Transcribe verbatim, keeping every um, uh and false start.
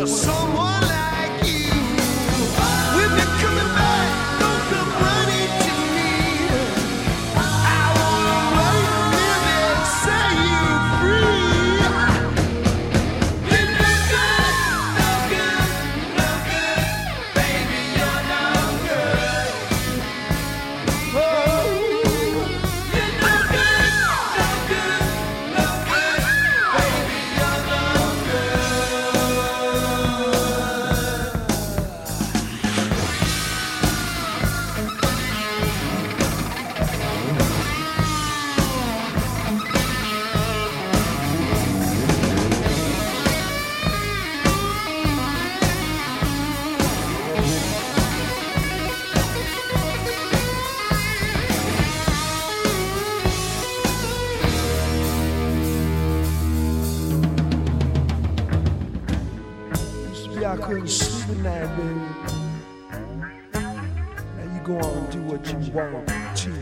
for someone like you. When you're coming back, don't come running to me. I wanna wait, live and set you free. You're no good, no good, no good, baby, you're no good. Oh, you're no good, no good, no good, baby, you're no I couldn't sleep at night, baby. Now you go on and do what you want to.